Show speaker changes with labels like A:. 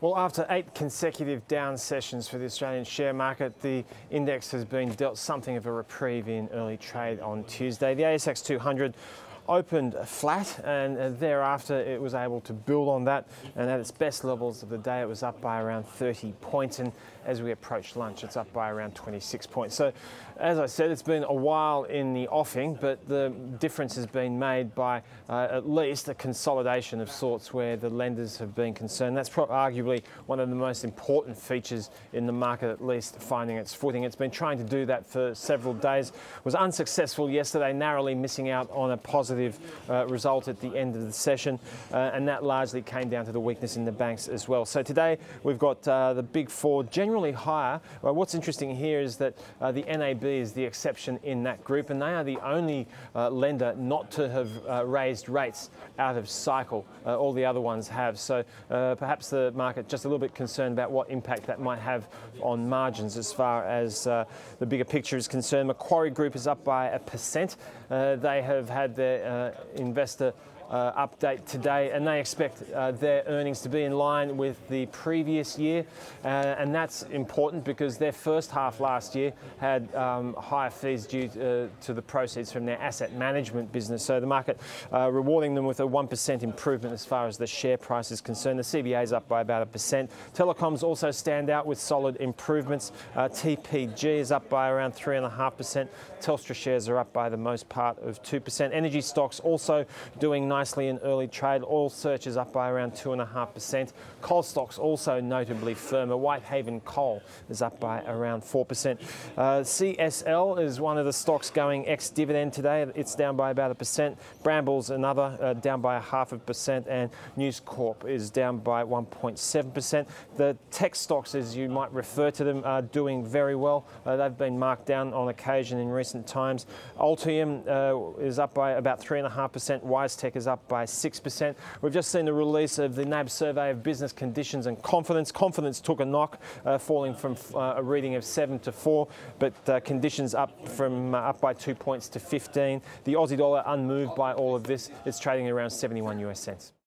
A: Well, after 8 consecutive down sessions for the Australian share market, the index has been dealt something of a reprieve in early trade on Tuesday. The ASX 200 opened flat, and thereafter it was able to build on that, and at its best levels of the day it was up by around 30 points, and as we approach lunch it's up by around 26 points. So as I said, it's been a while in the offing, but the difference has been made by at least a consolidation of sorts where the lenders have been concerned. That's arguably one of the most important features in the market, at least finding its footing. It's been trying to do that for several days, was unsuccessful yesterday, narrowly missing out on a positive result at the end of the session, and that largely came down to the weakness in the banks as well. So today we've got the big four generally higher. What's interesting here is that the NAB is the exception in that group, and they are the only lender not to have raised rates out of cycle. All the other ones have. So perhaps the market just a little bit concerned about what impact that might have on margins as far as the bigger picture is concerned. Macquarie Group is up by 1%. They have had their investor update today, and they expect their earnings to be in line with the previous year, and that's important because their first half last year had higher fees due to the proceeds from their asset management business. So the market rewarding them with a 1% improvement as far as the share price is concerned. The CBA is up by about 1%. Telecoms also stand out with solid improvements. TPG is up by around 3.5%. Telstra shares are up by the most part of 2%. Energy stocks also doing nicely in early trade. Oil Search is up by around 2.5%. Coal stocks also notably firmer. Whitehaven Coal is up by around 4%. CSL is one of the stocks going ex-dividend today. It's down by about 1%. Brambles another down by 0.5%, and News Corp is down by 1.7%. The tech stocks, as you might refer to them, are doing very well. They've been marked down on occasion in recent times. Altium is up by about 3.5%. WiseTech is up by 6%. We've just seen the release of the NAB survey of business conditions and confidence. Confidence took a knock, falling from a reading of 7 to 4, but conditions up by 2 points to 15. The Aussie dollar unmoved by all of this. It's trading around 71 US cents.